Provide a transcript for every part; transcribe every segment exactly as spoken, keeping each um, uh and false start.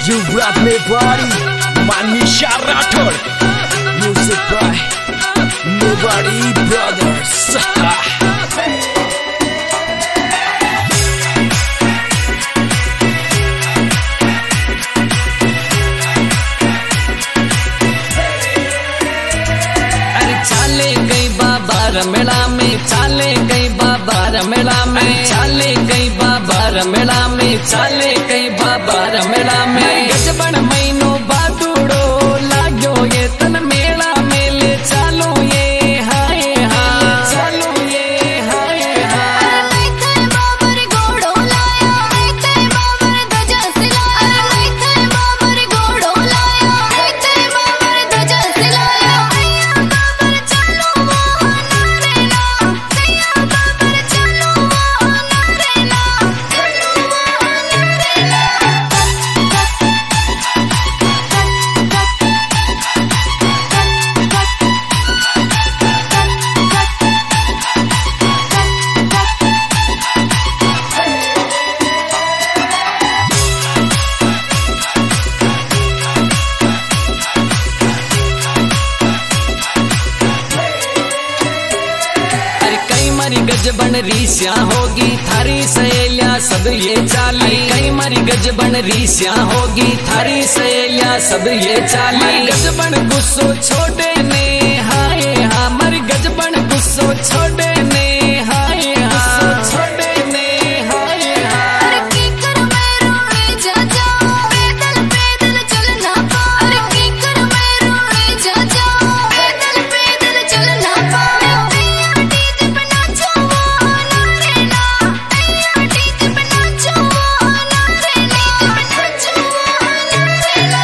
You brought me body, Manisha Rathod. Music by Nobody Brothers. अरे चाले गई बाबा रमेला में, चाले गई बाबा रमेला में, चाले गई बाबा रमेला में, चाले गई बाबा रमेला में। गजबन महीनो बादुड़ो लाग्यो ये तन मेला मेले, चालो ये हाय हाय, चालो ये हाय हाय। बाबर घोड़ो लाया, बाबर ध्वजा सिलाया, बाबर घोड़ो लाया, बाबर ध्वजा सिलाया। बाबर चलो वो नरेला, बाबर चलो वो नरेला, अरे कई मरी गजबन रीसिया होगी थारी सहेलिया सब ये चाली, कई मरी गजबन रीसिया होगी थारी सहेलिया सब ये चाली। गजबन गुस्सो छोटे ने हाय हा, मरी गजबन गुस्सो छोटे ने हाय हा, छोटे ने हाय हा। अरे कीकर में रोड़े जा जाओ, पैदल पैदल चलना पाओ। अरे कीकर में रोड़े जा जाओ, पैदल पैदल चलना पाओ। तैयार डीजे पे नाचो वो नरेला, तैयार डीजे पे नाचो वो नरेला, नाचो वो नरेला।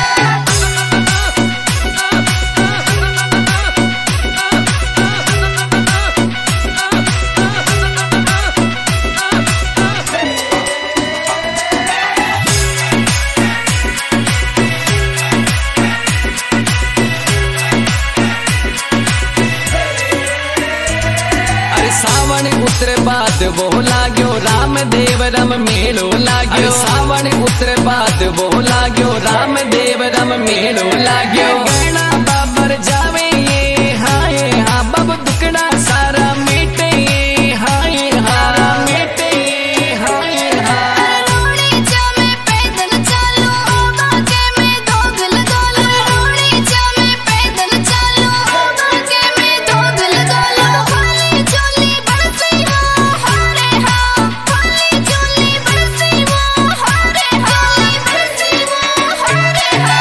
अरे सावन उतरे बाद वो लाग्यो राम देव रम मेलो लाग्यो, सावन उतरे बाद वो लाग्यो राम देव रम मेलो लाग्यो। गहना बाबर जावे ये हाय हा, बब दुकड़ा सारा मिटे ये हाय हा, मिटे ये हाय हा। रोड़ी जा में पैदल चलो, बागे में दोगल दोलो। रोड़ी जा में पैदल चलो, बागे में दोगल दोलो। खाली चोली बरसी वो हारे हा, खाली चोली बरसी वो हारे हा, बरसी वो हारे हा।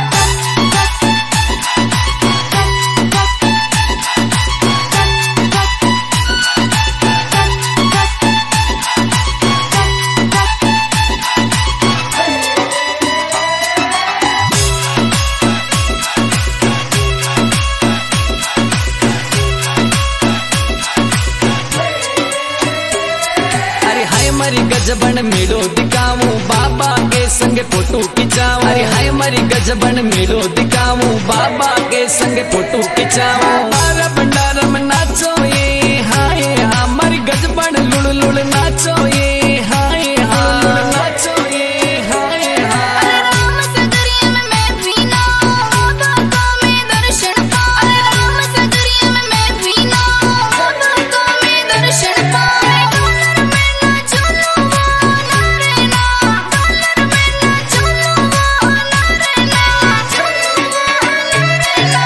अरे हाय मरी गजबन मेलो दिखाऊं बाबा के संग फोटो खिंचाऊं। अरे हाय मरी गजबन मेलो दिखाऊं बाबा के संग फोटो खिंचाऊं। बारा भंडारम नाचो ये हाय हा, मरी गजबन लुड़ लुड़ नाचो ये हाय हा, लुड़ नाचो ये हाय हा। अरे राम सगरिया में मैं भी ना, बाबा को मैं दर्शन पाऊं। अरे राम सगरिया में मैं भी ना, बाबा को मैं दर्शन पाऊं। डॉलर में ना चलो वो नरेला, डॉलर में ना चलो वो नरेला, चलो वो नरेला।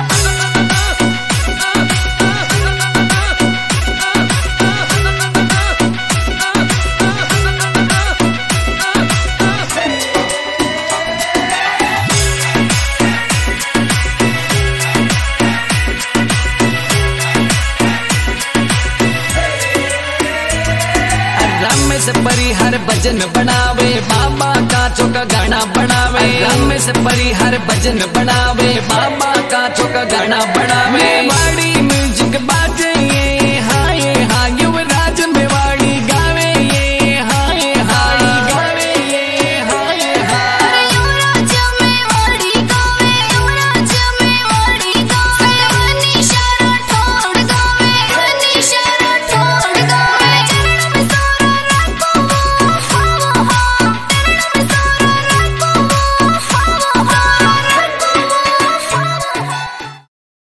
राम से परिहर भजन बनावे बाबा का चौका गाना बनावे, राम से परिहर भजन बनावे बाबा का चौका गाना बनावे। बाड़ी म्यूजिक